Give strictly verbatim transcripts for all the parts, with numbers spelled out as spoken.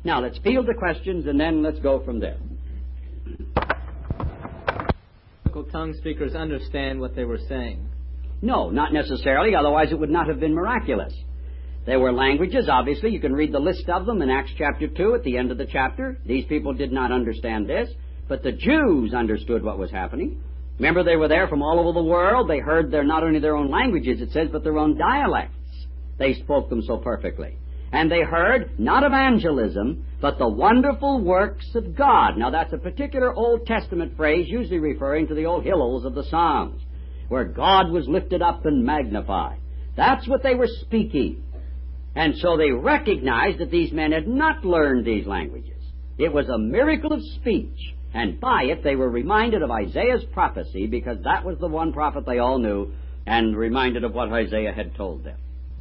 Now, let's field the questions, and then let's go from there. Tongue speakers understand what they were saying? No, not necessarily, otherwise it would not have been miraculous. There were languages, obviously. You can read the list of them in Acts chapter two at the end of the chapter. These people did not understand this, but the Jews understood what was happening. Remember, they were there from all over the world. They heard their, not only their own languages, it says, but their own dialects. They spoke them so perfectly. And they heard not evangelism, but the wonderful works of God. Now, that's a particular Old Testament phrase, usually referring to the old hymns of the Psalms, where God was lifted up and magnified. That's what they were speaking. And so they recognized that these men had not learned these languages. It was a miracle of speech, and by it they were reminded of Isaiah's prophecy, because that was the one prophet they all knew, and reminded of what Isaiah had told them.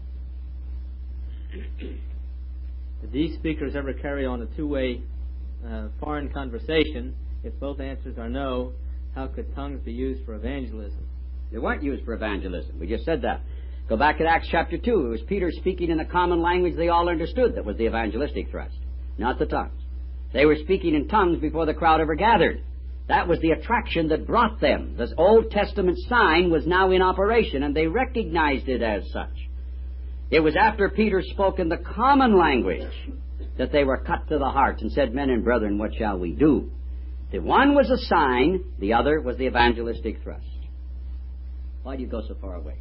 Did these speakers ever carry on a two-way uh, foreign conversation? If both answers are no, how could tongues be used for evangelism? They weren't used for evangelism. We just said that. Go back to Acts chapter two. It was Peter speaking in a common language they all understood that was the evangelistic thrust, not the tongues. They were speaking in tongues before the crowd ever gathered. That was the attraction that brought them. This Old Testament sign was now in operation, and they recognized it as such. It was after Peter spoke in the common language that they were cut to the heart and said, "Men and brethren, what shall we do?" The one was a sign, the other was the evangelistic thrust. Why do you go so far away?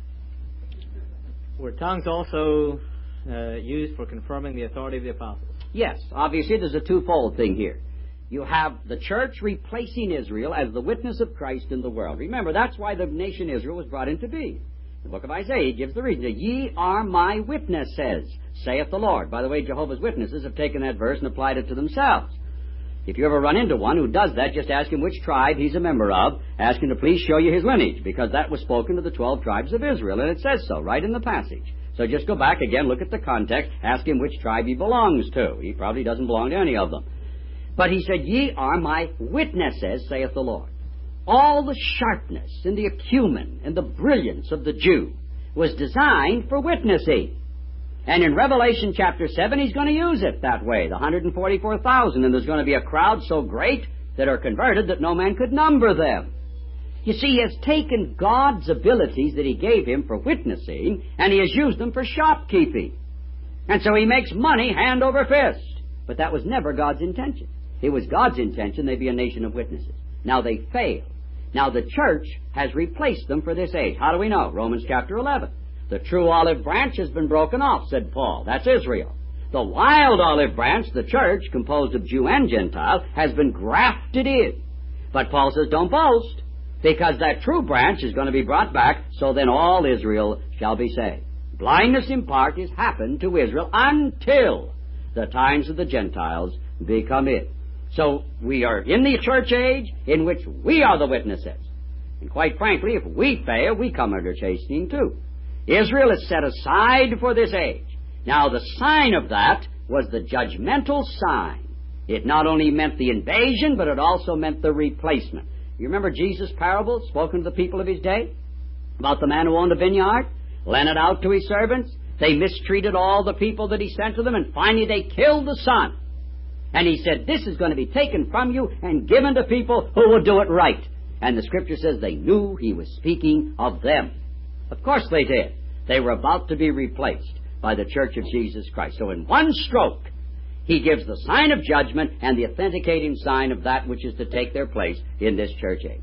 Were tongues also uh, used for confirming the authority of the apostles? Yes, obviously there's a twofold thing here. You have the church replacing Israel as the witness of Christ in the world. Remember, that's why the nation Israel was brought into being. The book of Isaiah gives the reason. Ye are my witnesses, saith the Lord. By the way, Jehovah's Witnesses have taken that verse and applied it to themselves. If you ever run into one who does that, just ask him which tribe he's a member of. Ask him to please show you his lineage, because that was spoken to the twelve tribes of Israel, and it says so right in the passage. So just go back again, look at the context, ask him which tribe he belongs to. He probably doesn't belong to any of them. But he said, Ye are my witnesses, saith the Lord. All the sharpness and the acumen and the brilliance of the Jew was designed for witnessing. And in Revelation chapter seven, he's going to use it that way, the one hundred forty-four thousand, and there's going to be a crowd so great that are converted that no man could number them. You see, he has taken God's abilities that he gave him for witnessing, and he has used them for shopkeeping. And so he makes money hand over fist. But that was never God's intention. It was God's intention they be a nation of witnesses. Now they failed. Now the church has replaced them for this age. How do we know? Romans chapter eleven. The true olive branch has been broken off, said Paul. That's Israel. The wild olive branch, the church, composed of Jew and Gentile, has been grafted in. But Paul says, don't boast, because that true branch is going to be brought back, so then all Israel shall be saved. Blindness in part has happened to Israel until the times of the Gentiles become it. So we are in the church age in which we are the witnesses. And quite frankly, if we fail, we come under chastening too. Israel is set aside for this age. Now the sign of that was the judgmental sign. It not only meant the invasion, but it also meant the replacement. You remember Jesus' parable spoken to the people of his day? About the man who owned a vineyard, lent it out to his servants. They mistreated all the people that he sent to them, and finally they killed the son. And he said, this is going to be taken from you and given to people who will do it right. And the Scripture says they knew he was speaking of them. Of course they did. They were about to be replaced by the Church of Jesus Christ. So in one stroke, he gives the sign of judgment and the authenticating sign of that which is to take their place in this church age.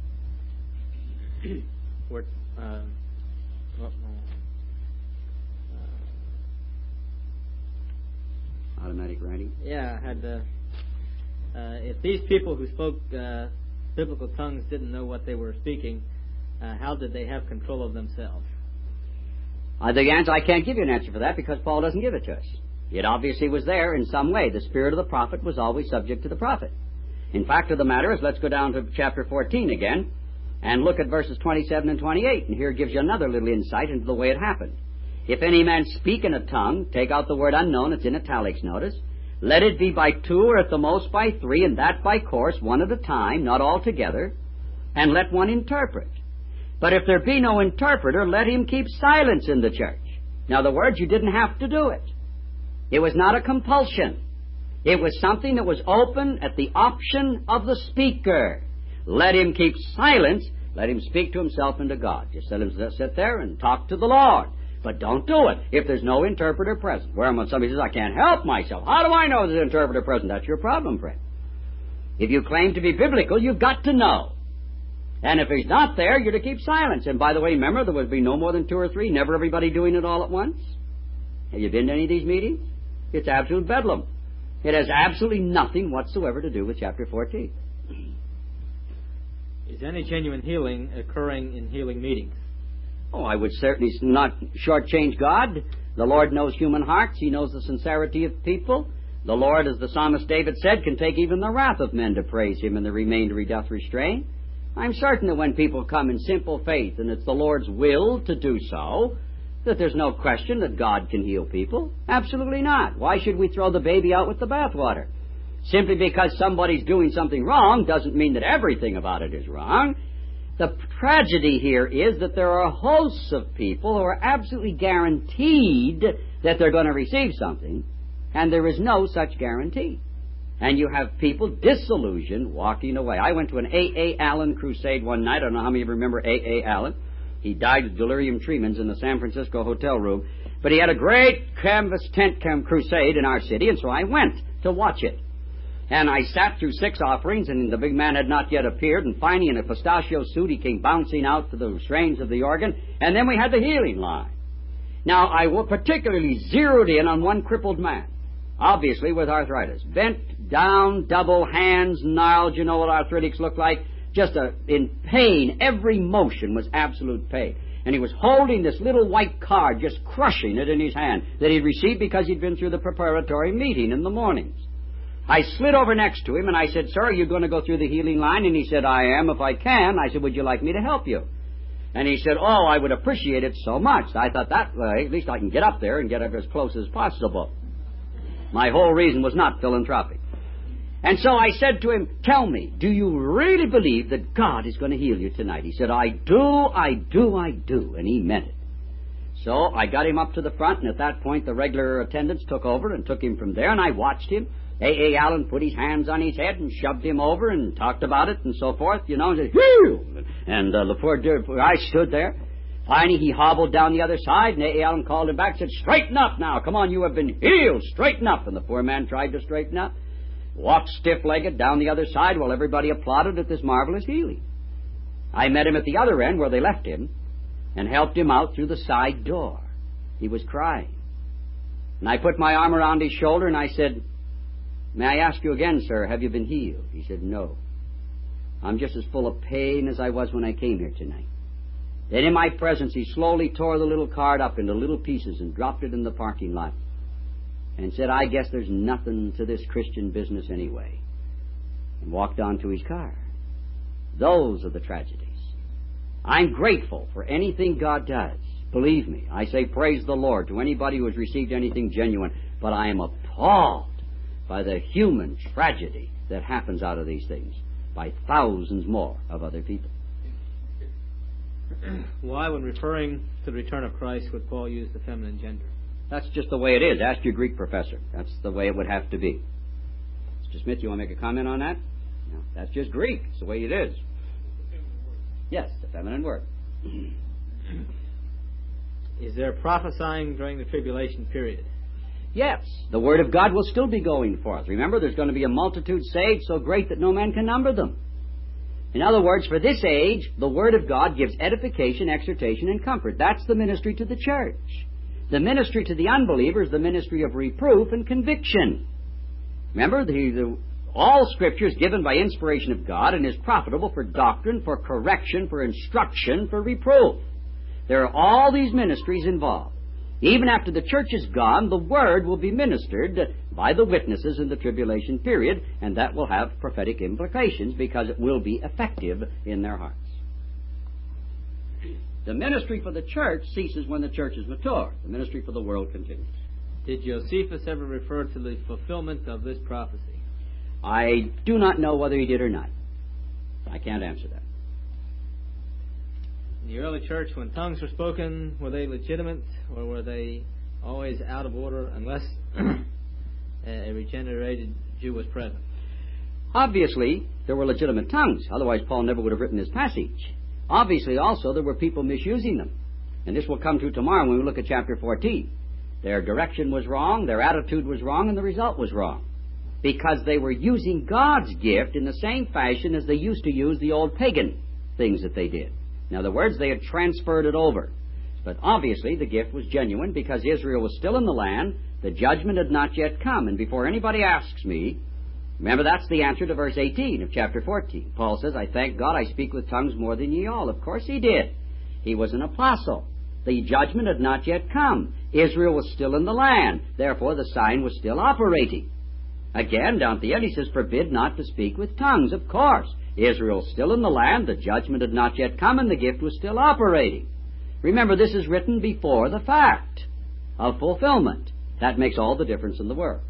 We're, uh, well, uh, Automatic writing? Yeah, I had. Uh, uh, if these people who spoke uh, biblical tongues didn't know what they were speaking, uh, how did they have control of themselves? Uh, the answer, I can't give you an answer for that because Paul doesn't give it to us. It obviously was there in some way. The spirit of the prophet was always subject to the prophet. In fact of the matter is, let's go down to chapter fourteen again and look at verses twenty-seven and twenty-eight. And here it gives you another little insight into the way it happened. If any man speak in a tongue, take out the word unknown, it's in italics, notice. Let it be by two or at the most by three, and that by course, one at a time, not all together, and let one interpret. But if there be no interpreter, let him keep silence in the church. In other words, you didn't have to do it. It was not a compulsion. It was something that was open at the option of the speaker. Let him keep silence. Let him speak to himself and to God. Just let him sit there and talk to the Lord. But don't do it if there's no interpreter present. Where when somebody says, I can't help myself. How do I know there's an interpreter present? That's your problem, friend. If you claim to be biblical, you've got to know. And if he's not there, you're to keep silence. And by the way, remember, there would be no more than two or three, never everybody doing it all at once. Have you been to any of these meetings? It's absolute bedlam. It has absolutely nothing whatsoever to do with chapter fourteen. Is any genuine healing occurring in healing meetings? Oh, I would certainly not shortchange God. The Lord knows human hearts. He knows the sincerity of people. The Lord, as the psalmist David said, can take even the wrath of men to praise Him, and the remainder He doth restrain. I'm certain that when people come in simple faith, and it's the Lord's will to do so, that there's no question that God can heal people. Absolutely not. Why should we throw the baby out with the bathwater? Simply because somebody's doing something wrong doesn't mean that everything about it is wrong. The tragedy here is that there are hosts of people who are absolutely guaranteed that they're going to receive something, and there is no such guarantee. And you have people disillusioned, walking away. I went to an A A. Allen crusade one night. I don't know how many of you remember A A. Allen. He died of delirium tremens in the San Francisco hotel room. But he had a great canvas tent camp crusade in our city, and so I went to watch it. And I sat through six offerings, and the big man had not yet appeared, and finally in a pistachio suit he came bouncing out to the strains of the organ, and then we had the healing line. Now, I particularly zeroed in on one crippled man, obviously with arthritis. Bent down, double hands, gnarled, you know what arthritics look like? Just a, in pain. Every motion was absolute pain. And he was holding this little white card, just crushing it in his hand, that he'd received because he'd been through the preparatory meeting in the mornings. I slid over next to him, and I said, Sir, are you going to go through the healing line? And he said, I am, if I can. I said, would you like me to help you? And he said, oh, I would appreciate it so much. I thought that way, at least I can get up there and get up as close as possible. My whole reason was not philanthropic. And so I said to him, tell me, do you really believe that God is going to heal you tonight? He said, I do, I do, I do. And he meant it. So I got him up to the front, and at that point the regular attendants took over and took him from there, and I watched him. A A. Allen put his hands on his head and shoved him over and talked about it and so forth, you know, and said, heal! And uh, the poor dear, I stood there. Finally, he hobbled down the other side, and A A. Allen called him back and said, straighten up now. Come on, you have been healed. Straighten up. And the poor man tried to straighten up, walked stiff-legged down the other side while everybody applauded at this marvelous healing. I met him at the other end where they left him and helped him out through the side door. He was crying. And I put my arm around his shoulder and I said, may I ask you again, sir, have you been healed? He said, no. I'm just as full of pain as I was when I came here tonight. Then in my presence, he slowly tore the little card up into little pieces and dropped it in the parking lot and said, I guess there's nothing to this Christian business anyway, and walked on to his car. Those are the tragedies. I'm grateful for anything God does. Believe me, I say praise the Lord to anybody who has received anything genuine, but I am appalled by the human tragedy that happens out of these things by thousands more of other people. Why, when referring to the return of Christ, would Paul use the feminine gender? That's just the way it is. Ask your Greek professor. That's the way it would have to be. Mister Smith, you want to make a comment on that? No, that's just Greek. It's the way it is. Yes, the feminine word. Is there prophesying during the tribulation period? Yes, the Word of God will still be going forth. Remember, there's going to be a multitude saved so great that no man can number them. In other words, for this age, the Word of God gives edification, exhortation, and comfort. That's the ministry to the church. The ministry to the unbeliever is the ministry of reproof and conviction. Remember, the, the, all Scripture is given by inspiration of God and is profitable for doctrine, for correction, for instruction, for reproof. There are all these ministries involved. Even after the church is gone, the Word will be ministered by the witnesses in the tribulation period, and that will have prophetic implications because it will be effective in their hearts. The ministry for the church ceases when the church is mature. The ministry for the world continues. Did Josephus ever refer to the fulfillment of this prophecy? I do not know whether he did or not. I can't answer that. In the early church, when tongues were spoken, were they legitimate or were they always out of order unless a regenerated Jew was present? Obviously, there were legitimate tongues. Otherwise, Paul never would have written this passage. Obviously, also, there were people misusing them. And this will come to tomorrow when we look at chapter fourteen. Their direction was wrong, their attitude was wrong, and the result was wrong. Because they were using God's gift in the same fashion as they used to use the old pagan things that they did. In other words, they had transferred it over. But obviously, the gift was genuine because Israel was still in the land. The judgment had not yet come. And before anybody asks me, remember, that's the answer to verse eighteen of chapter fourteen. Paul says, I thank God I speak with tongues more than ye all. Of course he did. He was an apostle. The judgment had not yet come. Israel was still in the land. Therefore, the sign was still operating. Again, down at the end, he says, forbid not to speak with tongues. Of course. Israel was still in the land. The judgment had not yet come, and the gift was still operating. Remember, this is written before the fact of fulfillment. That makes all the difference in the world.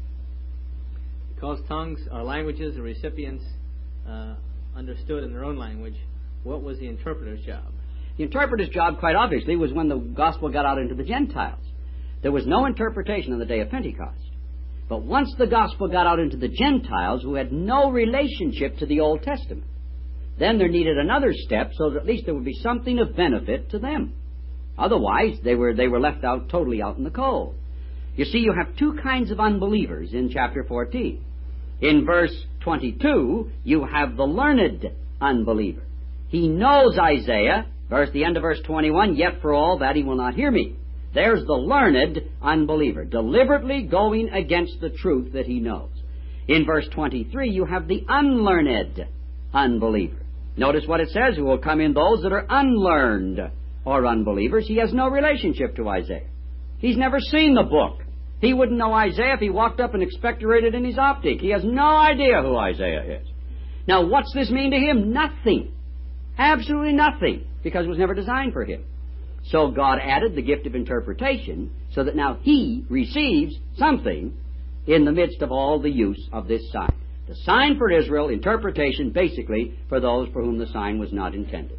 Because tongues are languages, the recipients uh, understood in their own language, what was the interpreter's job? The interpreter's job, quite obviously, was when the gospel got out into the Gentiles. There was no interpretation on the day of Pentecost. But once the gospel got out into the Gentiles, who had no relationship to the Old Testament, then there needed another step so that at least there would be something of benefit to them. Otherwise, they were, they were left out totally out in the cold. You see, you have two kinds of unbelievers in chapter fourteen. In verse twenty-two, you have the learned unbeliever. He knows Isaiah. Verse, the end of verse twenty-one, yet for all that he will not hear me. There's the learned unbeliever, deliberately going against the truth that he knows. In verse twenty-three, you have the unlearned unbeliever. Notice what it says, who will come in those that are unlearned or unbelievers. He has no relationship to Isaiah. He's never seen the book. He wouldn't know Isaiah if he walked up and expectorated in his optic. He has no idea who Isaiah is. Now, what's this mean to him? Nothing. Absolutely nothing, because it was never designed for him. So God added the gift of interpretation so that now he receives something in the midst of all the use of this sign. The sign for Israel, interpretation basically for those for whom the sign was not intended.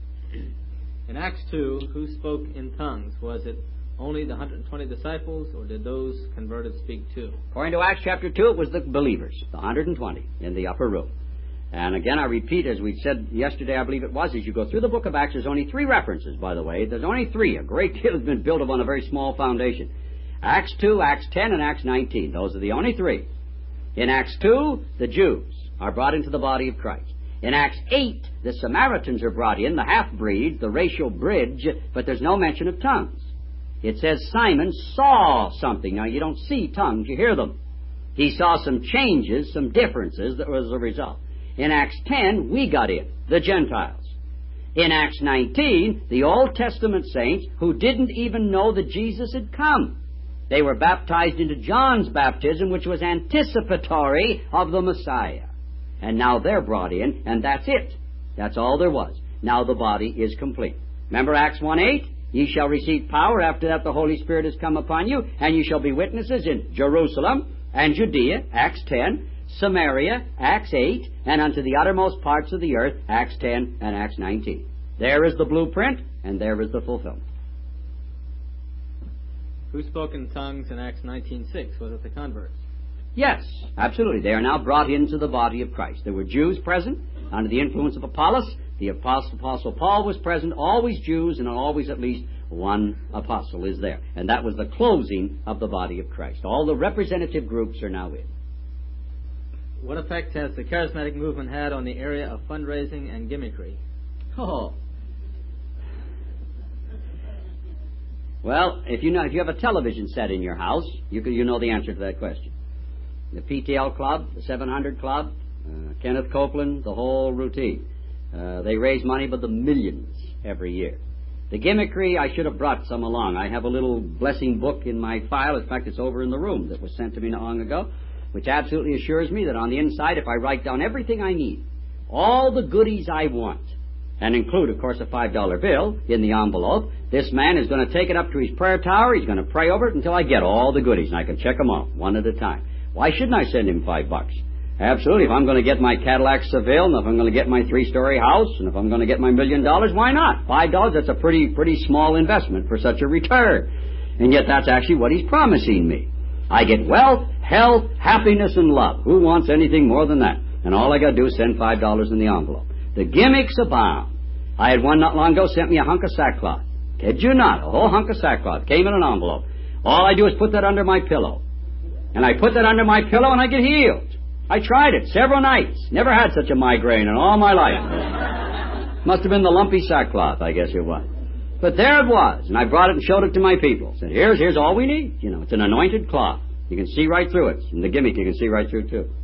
In Acts two, who spoke in tongues? Was it only the one hundred twenty disciples, or did those converted speak too? According to Acts chapter two, it was the believers, the one hundred twenty in the upper room. And again, I repeat, as we said yesterday, I believe it was, as you go through the book of Acts, there's only three references, by the way. There's only three. A great deal has been built upon a very small foundation. Acts two, Acts ten, and Acts nineteen. Those are the only three. In Acts two, the Jews are brought into the body of Christ. In Acts eight, the Samaritans are brought in, the half-breeds, the racial bridge, but there's no mention of tongues. It says Simon saw something. Now, you don't see tongues, you hear them. He saw some changes, some differences that was a result. In Acts ten, we got in, the Gentiles. In Acts nineteen, the Old Testament saints who didn't even know that Jesus had come. They were baptized into John's baptism, which was anticipatory of the Messiah. And now they're brought in, and that's it. That's all there was. Now the body is complete. Remember Acts one eight? Ye shall receive power. After that the Holy Spirit has come upon you, and you shall be witnesses in Jerusalem and Judea, Acts ten, Samaria, Acts eight, and unto the uttermost parts of the earth, Acts ten and Acts nineteen. There is the blueprint, and there is the fulfillment. Who spoke in tongues in Acts nineteen six? Was it the converts? Yes, absolutely. They are now brought into the body of Christ. There were Jews present under the influence of Apollos. The Apostle, Apostle Paul was present, always Jews, and always at least one apostle is there. And that was the closing of the body of Christ. All the representative groups are now in. What effect has the charismatic movement had on the area of fundraising and gimmickry? Oh. Well, if you know, if you have a television set in your house, you can, you know the answer to that question. The P T L Club, the seven hundred Club, uh, Kenneth Copeland, the whole routine. Uh, they raise money by the millions every year. The gimmickry, I should have brought some along. I have a little blessing book in my file. In fact, it's over in the room that was sent to me not long ago, which absolutely assures me that on the inside, if I write down everything I need, all the goodies I want, and include, of course, a five dollar bill in the envelope, this man is going to take it up to his prayer tower. He's going to pray over it until I get all the goodies, and I can check them off one at a time. Why shouldn't I send him five bucks? Absolutely. If I'm going to get my Cadillac Seville, and if I'm going to get my three-story house, and if I'm going to get my million dollars, why not? Five dollars, that's a pretty, pretty small investment for such a return. And yet that's actually what he's promising me. I get wealth, health, happiness, and love. Who wants anything more than that? And all I got to do is send five dollars in the envelope. The gimmicks abound. I had one not long ago sent me a hunk of sackcloth. Kid you not, a whole hunk of sackcloth came in an envelope. All I do is put that under my pillow. And I put that under my pillow and I get healed. I tried it several nights. Never had such a migraine in all my life. Must have been the lumpy sackcloth, I guess it was. But there it was, and I brought it and showed it to my people. Said, here's, here's all we need. You know, it's an anointed cloth. You can see right through it. And the gimmick you can see right through, too.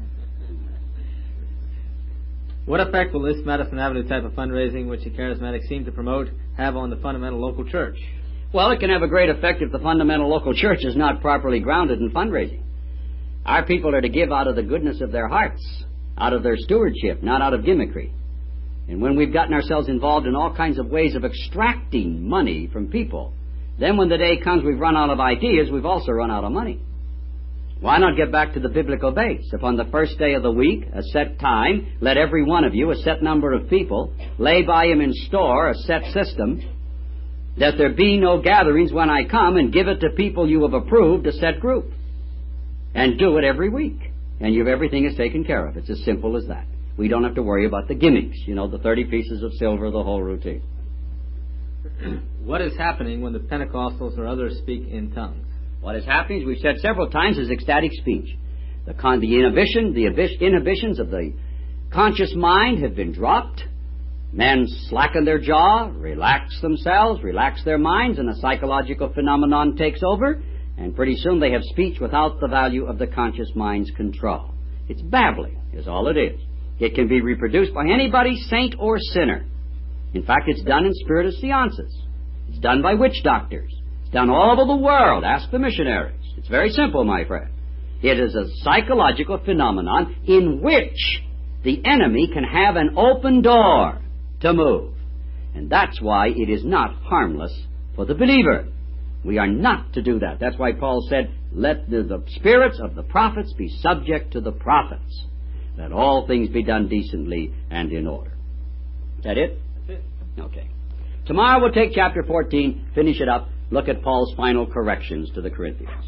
What effect will this Madison Avenue type of fundraising, which the Charismatics seem to promote, have on the fundamental local church? Well, it can have a great effect if the fundamental local church is not properly grounded in fundraising. Our people are to give out of the goodness of their hearts, out of their stewardship, not out of gimmickry. And when we've gotten ourselves involved in all kinds of ways of extracting money from people, then when the day comes we've run out of ideas, we've also run out of money. Why not get back to the biblical base? Upon the first day of the week, a set time, let every one of you, a set number of people, lay by him in store a set system, that there be no gatherings when I come, and give it to people you have approved, a set group. And do it every week. And you've everything is taken care of. It's as simple as that. We don't have to worry about the gimmicks, you know, the thirty pieces of silver, the whole routine. What is happening when the Pentecostals or others speak in tongues? What is happening, as we've said several times, is ecstatic speech. The, con- the inhibition, the inhibitions of the conscious mind have been dropped. Men slacken their jaw, relax themselves, relax their minds, and a psychological phenomenon takes over, and pretty soon they have speech without the value of the conscious mind's control. It's babbling, is all it is. It can be reproduced by anybody, saint or sinner. In fact, it's done in spiritus seances. It's done by witch doctors. It's done all over the world. Ask the missionaries. It's very simple, my friend. It is a psychological phenomenon in which the enemy can have an open door to move. And that's why it is not harmless for the believer. We are not to do that. That's why Paul said, let the, the spirits of the prophets be subject to the prophets. Let all things be done decently and in order. Is that it? That's it. Okay. Tomorrow we'll take chapter fourteen, finish it up, look at Paul's final corrections to the Corinthians.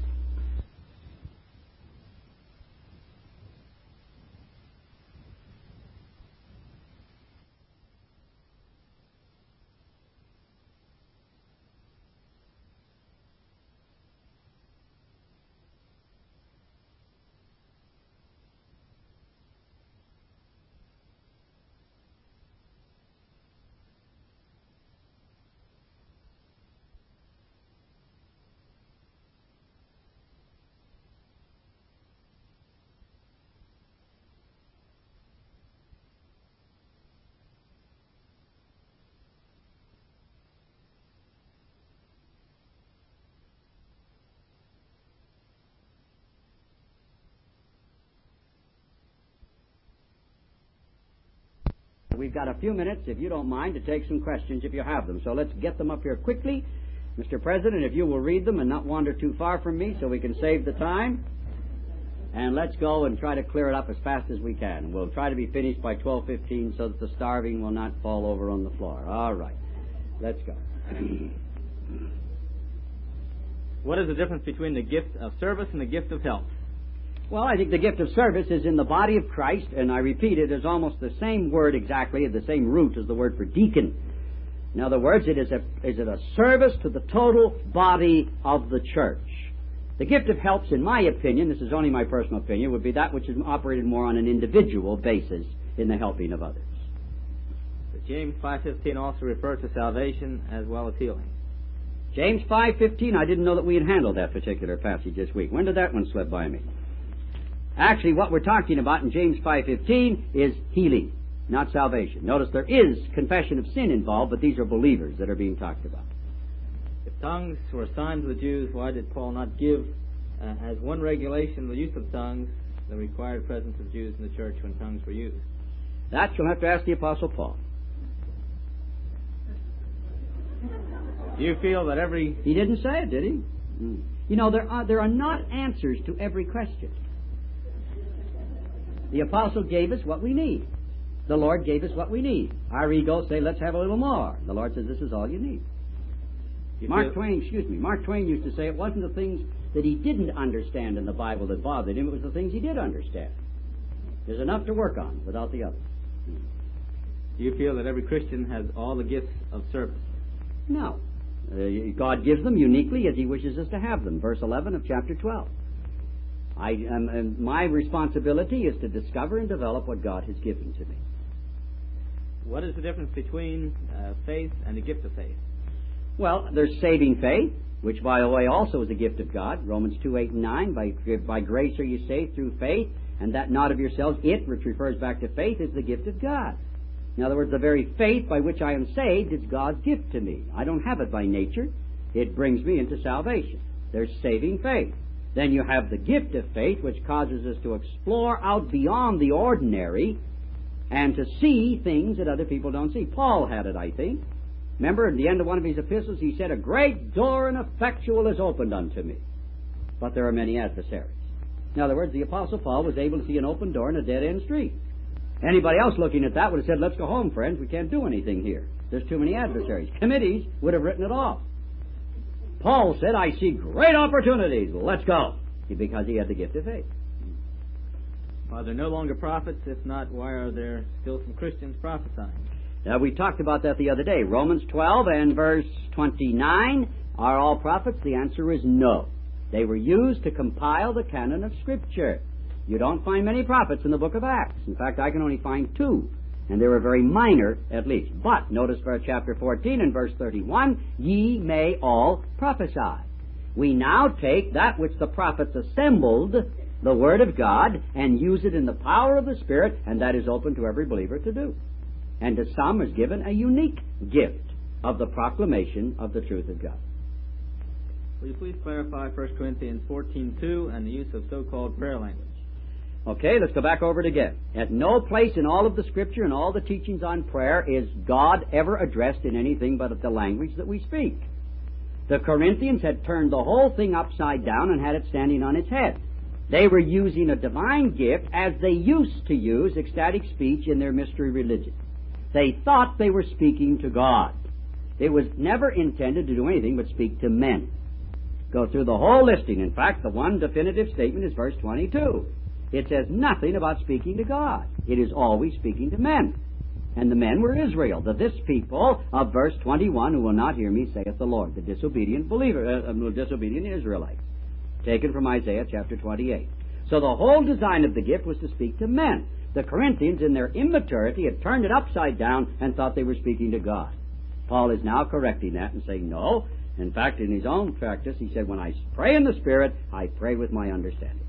We've got a few minutes, if you don't mind, to take some questions if you have them. So let's get them up here quickly. Mister President, if you will read them and not wander too far from me so we can save the time. And let's go and try to clear it up as fast as we can. We'll try to be finished by twelve fifteen so that the starving will not fall over on the floor. All right. Let's go. What is the difference between the gift of service and the gift of help? Well, I think the gift of service is in the body of Christ, and I repeat, it is almost the same word exactly, the same root as the word for deacon. In other words, it is a, is it a service to the total body of the church. The gift of helps, in my opinion, this is only my personal opinion, would be that which is operated more on an individual basis in the helping of others. Does James five fifteen also refer to salvation as well as healing? James five fifteen, I didn't know that we had handled that particular passage this week. When did that one slip by me? Actually, what we're talking about in James five fifteen is healing, not salvation. Notice there is confession of sin involved, but these are believers that are being talked about. If tongues were a sign to the Jews, why did Paul not give, uh, as one regulation, the use of tongues, the required presence of Jews in the church when tongues were used? That you'll have to ask the Apostle Paul. Do you feel that every... He didn't say it, did he? Mm. You know, there are, there are not answers to every question. The Apostle gave us what we need. The Lord gave us what we need. Our egos say, let's have a little more. The Lord says, this is all you need. You Mark feel... Twain, excuse me, Mark Twain used to say, it wasn't the things that he didn't understand in the Bible that bothered him. It was the things he did understand. There's enough to work on without the others. Do you feel that every Christian has all the gifts of service? No. Uh, God gives them uniquely as he wishes us to have them. Verse eleven of chapter twelve. I, um, and my responsibility is to discover and develop what God has given to me. What is the difference between uh, faith and the gift of faith? Well, there's saving faith, which, by the way, also is a gift of God. Romans two, eight, and nine. By, by grace are you saved through faith, and that not of yourselves. It, which refers back to faith, is the gift of God. In other words, the very faith by which I am saved is God's gift to me. I don't have it by nature. It brings me into salvation. There's saving faith. Then you have the gift of faith, which causes us to explore out beyond the ordinary and to see things that other people don't see. Paul had it, I think. Remember, at the end of one of his epistles, he said, "A great door and effectual is opened unto me, but there are many adversaries." In other words, the Apostle Paul was able to see an open door in a dead-end street. Anybody else looking at that would have said, "Let's go home, friends. We can't do anything here. There's too many adversaries." Committees would have written it off. Paul said, "I see great opportunities. Let's go," because he had the gift of faith. Are there no longer prophets? If not, why are there still some Christians prophesying? Now, we talked about that the other day. Romans twelve and verse twenty-nine, are all prophets? The answer is no. They were used to compile the canon of Scripture. You don't find many prophets in the book of Acts. In fact, I can only find two, and they were very minor at least. But notice verse chapter fourteen and verse thirty-one, "Ye may all prophesy." We now take that which the prophets assembled, the Word of God, and use it in the power of the Spirit, and that is open to every believer to do. And to some is given a unique gift of the proclamation of the truth of God. Will you please clarify First Corinthians fourteen two and the use of so-called prayer language? Okay, let's go back over it again. At no place in all of the Scripture and all the teachings on prayer is God ever addressed in anything but the language that we speak. The Corinthians had turned the whole thing upside down and had it standing on its head. They were using a divine gift as they used to use ecstatic speech in their mystery religion. They thought they were speaking to God. It was never intended to do anything but speak to men. Go through the whole listing. In fact, the one definitive statement is verse twenty-two. It says nothing about speaking to God. It is always speaking to men. And the men were Israel, the this people of verse twenty-one, who will not hear me, saith the Lord, the disobedient believer, uh, disobedient Israelites. Taken from Isaiah chapter twenty-eight. So the whole design of the gift was to speak to men. The Corinthians, in their immaturity, had turned it upside down and thought they were speaking to God. Paul is now correcting that and saying, no. In fact, in his own practice, he said, when I pray in the Spirit, I pray with my understanding.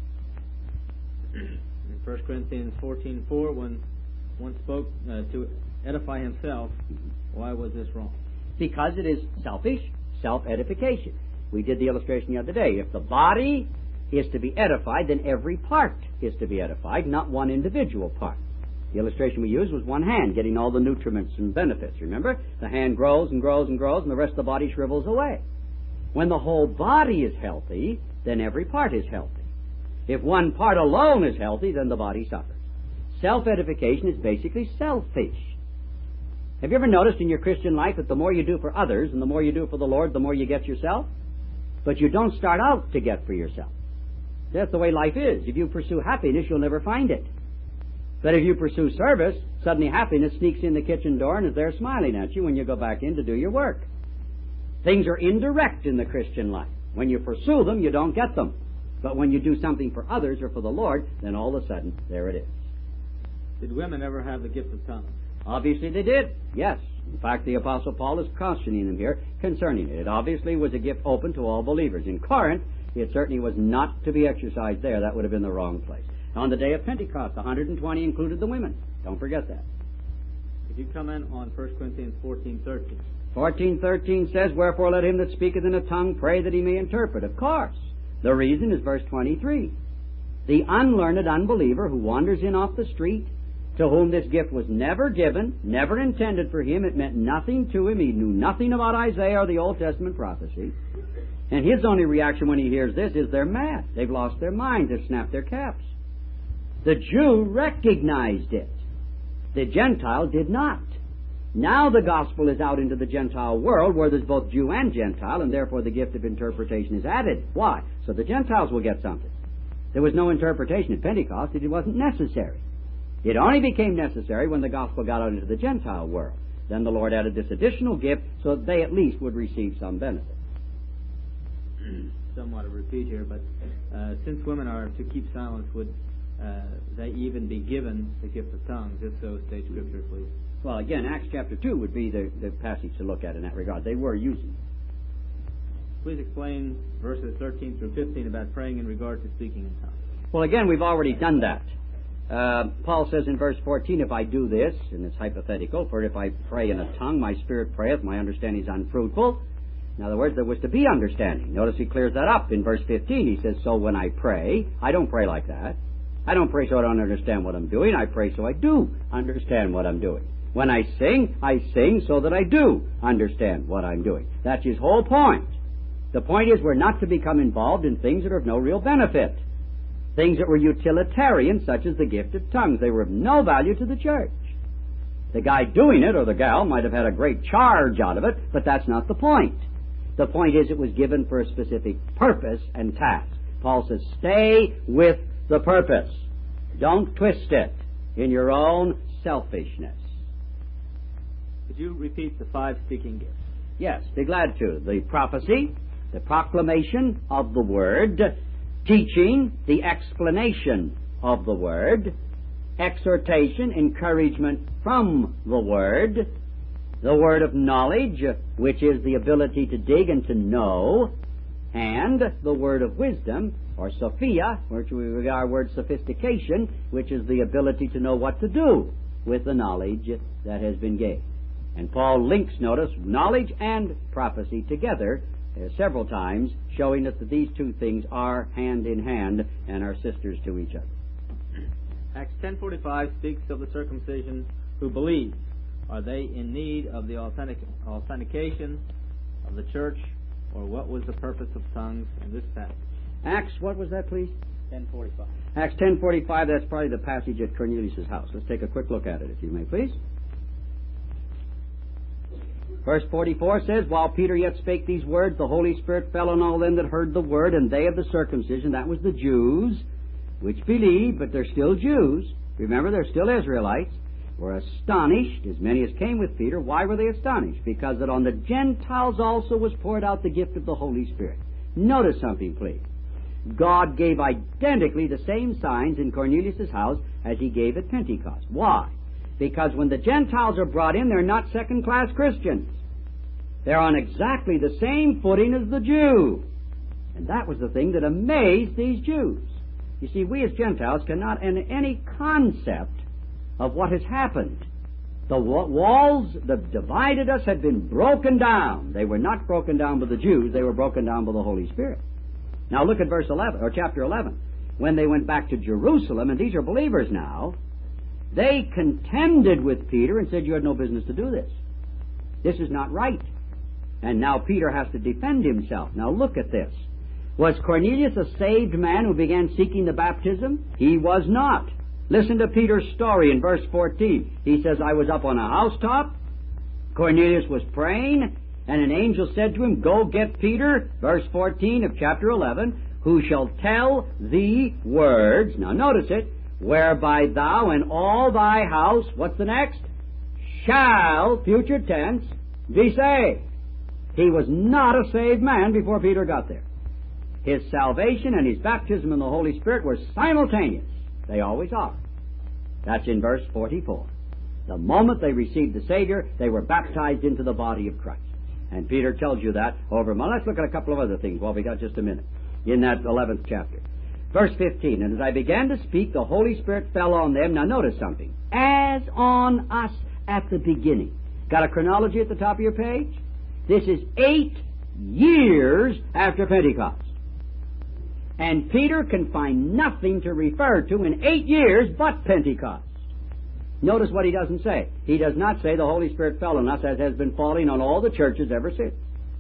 In First Corinthians fourteen four, when one spoke uh, to edify himself, why was this wrong? Because it is selfish self-edification. We did the illustration the other day. If the body is to be edified, then every part is to be edified, not one individual part. The illustration we used was one hand getting all the nutriments and benefits. Remember? The hand grows and grows and grows, and the rest of the body shrivels away. When the whole body is healthy, then every part is healthy. If one part alone is healthy, then the body suffers. Self-edification is basically selfish. Have you ever noticed in your Christian life that the more you do for others and the more you do for the Lord, the more you get yourself? But you don't start out to get for yourself. That's the way life is. If you pursue happiness, you'll never find it. But if you pursue service, suddenly happiness sneaks in the kitchen door and is there smiling at you when you go back in to do your work. Things are indirect in the Christian life. When you pursue them, you don't get them. But when you do something for others or for the Lord, then all of a sudden, there it is. Did women ever have the gift of tongues? Obviously they did, yes. In fact, the Apostle Paul is cautioning them here concerning it. It obviously was a gift open to all believers. In Corinth, it certainly was not to be exercised there. That would have been the wrong place. On the day of Pentecost, one hundred twenty included the women. Don't forget that. Could you comment on First Corinthians fourteen thirteen? fourteen thirteen says, "Wherefore let him that speaketh in a tongue pray that he may interpret." Of course. The reason is verse twenty-three. The unlearned unbeliever who wanders in off the street, to whom this gift was never given, never intended for him, it meant nothing to him, he knew nothing about Isaiah or the Old Testament prophecy, and his only reaction when he hears this is they're mad. They've lost their minds. They've snapped their caps. The Jew recognized it. The Gentile did not. Now the gospel is out into the Gentile world where there's both Jew and Gentile, and therefore the gift of interpretation is added. Why? So the Gentiles will get something. There was no interpretation at Pentecost. It wasn't necessary. It only became necessary when the gospel got out into the Gentile world. Then the Lord added this additional gift so that they at least would receive some benefit. Somewhat a repeat here, but uh, since women are to keep silence, would uh, they even be given the gift of tongues? If so, state Scripture, please. Well, again, Acts chapter two would be the, the passage to look at in that regard. They were using it. Please explain verses thirteen through fifteen about praying in regard to speaking in tongues. Well, again, we've already done that. Uh, Paul says in verse fourteen, if I do this, and it's hypothetical, for if I pray in a tongue, my spirit prayeth, my understanding is unfruitful. In other words, there was to be understanding. Notice he clears that up in verse fifteen. He says, so when I pray, I don't pray like that. I don't pray so I don't understand what I'm doing. I pray so I do understand what I'm doing. When I sing, I sing so that I do understand what I'm doing. That's his whole point. The point is we're not to become involved in things that are of no real benefit. Things that were utilitarian, such as the gift of tongues. They were of no value to the church. The guy doing it, or the gal, might have had a great charge out of it, but that's not the point. The point is it was given for a specific purpose and task. Paul says, stay with the purpose. Don't twist it in your own selfishness. Could you repeat the five speaking gifts? Yes, be glad to. The prophecy, the proclamation of the word, teaching, the explanation of the word, exhortation, encouragement from the word, the word of knowledge, which is the ability to dig and to know, and the word of wisdom, or Sophia, which we regard our word sophistication, which is the ability to know what to do with the knowledge that has been gained. And Paul links, notice, knowledge and prophecy together uh, several times, showing that these two things are hand in hand and are sisters to each other. Acts ten forty-five speaks of the circumcision who believe. Are they in need of the authentic, authentication of the church, or what was the purpose of tongues in this passage? Acts, what was that, please? ten forty-five. Acts ten forty-five, that's probably the passage at Cornelius' house. Let's take a quick look at it, if you may, please. Verse forty-four says, while Peter yet spake these words, the Holy Spirit fell on all them that heard the word, and they of the circumcision, that was the Jews, which believed, but they're still Jews. Remember, they're still Israelites, were astonished, as many as came with Peter. Why were they astonished? Because that on the Gentiles also was poured out the gift of the Holy Spirit. Notice something, please. God gave identically the same signs in Cornelius' house as he gave at Pentecost. Why? Because when the Gentiles are brought in, they're not second-class Christians. They're on exactly the same footing as the Jew. And that was the thing that amazed these Jews. You see, we as Gentiles cannot, in any concept of what has happened. The walls that divided us had been broken down. They were not broken down by the Jews. They were broken down by the Holy Spirit. Now look at verse eleven, or chapter eleven. When they went back to Jerusalem, and these are believers now, they contended with Peter and said, you had no business to do this. This is not right. And now Peter has to defend himself. Now look at this. Was Cornelius a saved man who began seeking the baptism? He was not. Listen to Peter's story in verse fourteen. He says, I was up on a housetop. Cornelius was praying, and an angel said to him, go get Peter, verse fourteen of chapter eleven, who shall tell thee words. Now notice it. Whereby thou and all thy house, what's the next? Shall, future tense, be saved. He was not a saved man before Peter got there. His salvation and his baptism in the Holy Spirit were simultaneous. They always are. That's in verse forty-four. The moment they received the Savior, they were baptized into the body of Christ. And Peter tells you that over. Well, let's look at a couple of other things while we got just a minute in that eleventh chapter. Verse fifteen, and as I began to speak, the Holy Spirit fell on them. Now notice something. As on us at the beginning. Got a chronology at the top of your page? This is eight years after Pentecost. And Peter can find nothing to refer to in eight years but Pentecost. Notice what he doesn't say. He does not say the Holy Spirit fell on us as has been falling on all the churches ever since.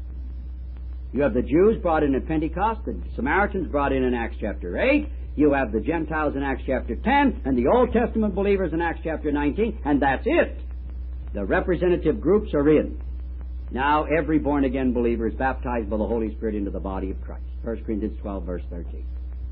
You have the Jews brought in at Pentecost, the Samaritans brought in in Acts chapter eight, you have the Gentiles in Acts chapter ten, and the Old Testament believers in Acts chapter nineteen, and that's it. The representative groups are in. Now every born-again believer is baptized by the Holy Spirit into the body of Christ. First Corinthians twelve, verse thirteen.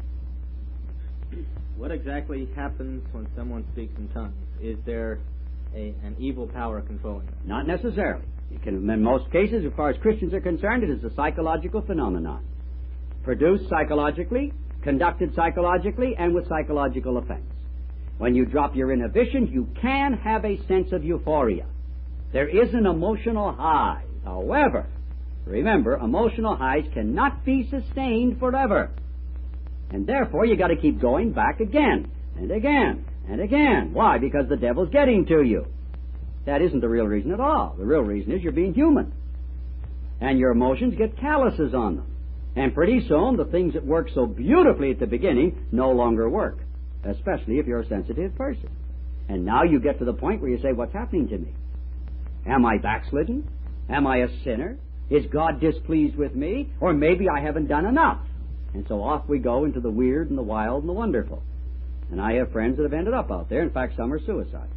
What exactly happens when someone speaks in tongues? Is there a, an evil power controlling them? Not necessarily. It can, in most cases, as far as Christians are concerned, it is a psychological phenomenon. Produced psychologically, conducted psychologically, and with psychological effects. When you drop your inhibitions, you can have a sense of euphoria. There is an emotional high. However, remember, emotional highs cannot be sustained forever. And therefore, you got to keep going back again, and again, and again. Why? Because the devil's getting to you. That isn't the real reason at all. The real reason is you're being human. And your emotions get calluses on them. And pretty soon, the things that work so beautifully at the beginning no longer work, especially if you're a sensitive person. And now you get to the point where you say, what's happening to me? Am I backslidden? Am I a sinner? Is God displeased with me? Or maybe I haven't done enough. And so off we go into the weird and the wild and the wonderful. And I have friends that have ended up out there. In fact, some are suicides.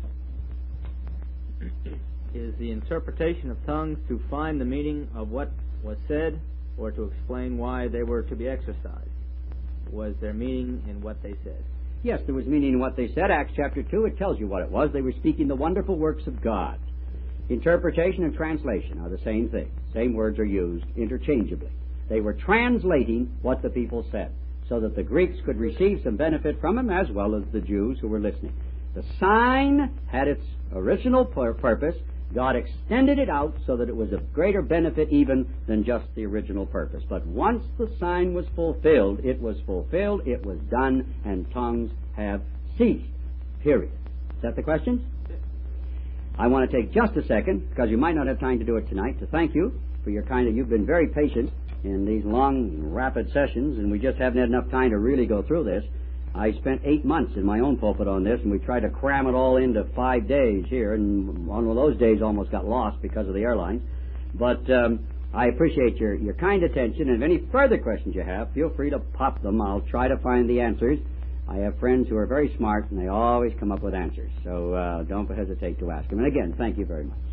Is the interpretation of tongues to find the meaning of what was said, or to explain why they were to be exercised? Was there meaning in what they said? Yes, there was meaning in what they said. Acts chapter two, it tells you what it was. They were speaking the wonderful works of God. Interpretation and translation are the same thing. Same words are used interchangeably. They were translating what the people said, so that the Greeks could receive some benefit from them, as well as the Jews who were listening. The sign had its original pur- purpose. God extended it out so that it was of greater benefit even than just the original purpose. But once the sign was fulfilled, it was fulfilled, it was done, and tongues have ceased. Period. Is that the question? I want to take just a second, because you might not have time to do it tonight, to thank you for your kind of, you've been very patient in these long, rapid sessions, and we just haven't had enough time to really go through this. I spent eight months in my own pulpit on this, and we tried to cram it all into five days here, and one of those days almost got lost because of the airlines. But um, I appreciate your, your kind attention, and if any further questions you have, feel free to pop them. I'll try to find the answers. I have friends who are very smart, and they always come up with answers, so uh, don't hesitate to ask them. And again, thank you very much.